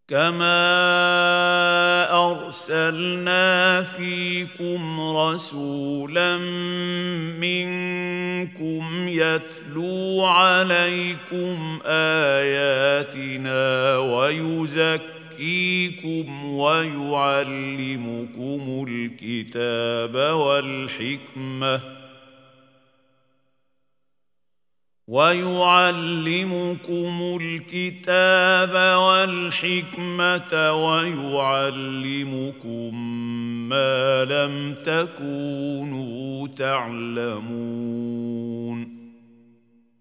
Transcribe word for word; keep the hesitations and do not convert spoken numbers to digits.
كما أرسلنا فيكم رسولا منكم يتلو عليكم آياتنا ويزكيكم ويعلمكم الكتاب والحكمة ويعلمكم الكتاب والحكمة ويعلمكم ما لم تكونوا تعلمون